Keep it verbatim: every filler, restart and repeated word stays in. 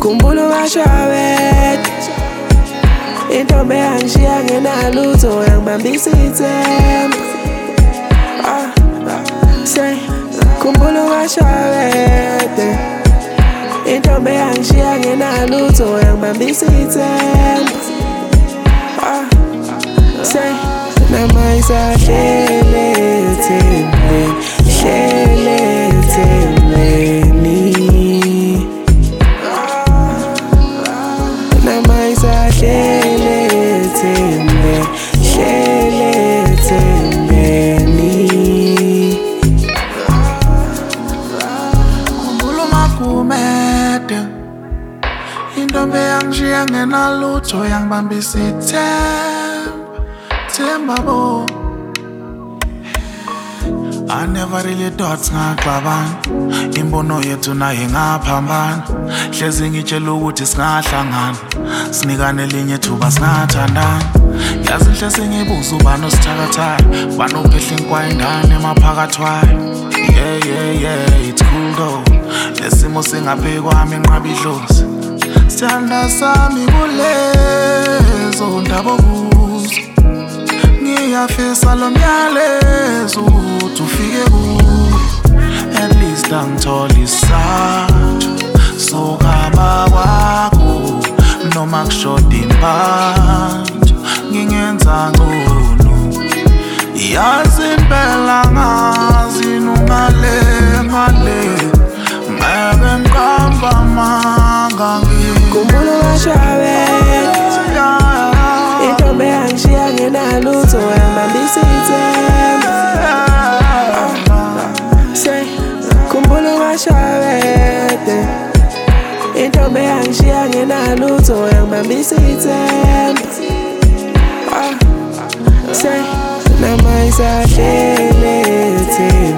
Khumbula ungashayeka intombi yangishiya ngenalutho yangibambisa ithemba. Ah, say khumbula ungashayeka intombi yangishiya ngenalutho yangibambisa ithemba. Ah, say nama isahlele ethembeni, hlele ethembeni. Nama isahlele ethembeni, hlele ethembeni. Khumbula umaGumede intombi yangishiya ngenalutho yangibambisa ithemba, themba bo. I never really thought singaxabana, imbono yethu nayo ingaphambana. Hlezi ngitshela ukuthi singahlangana, sinikane elinye ithuba singathandana. Yazi hle sengibuza ubani osithakathayo, ubani ophehla inkwa ingane emaphakathwayo. Yeah, yeah, yeah, it's cool though, lesimo singaphi kwami enqaba idlozi. Sithanda sami kulezo ndaba okuzo, ngiyafisa lo myalezo ukuthi ufike kuyo. At least angithola isathu sokaba kwakho, noma kushoda impatho ngingenza ngcono. Yazi impela ngazi nungale ngale, ngeke ngiqamba amanga ngini. Khumbula ungashayeka intombi yangishiya ngenalutho yangibambisa ithemba. Say khumbula ungashayeka intombi yangishiya ngenalutho yangibambisa ithemba. Ah, say nama isahlele ethembeni.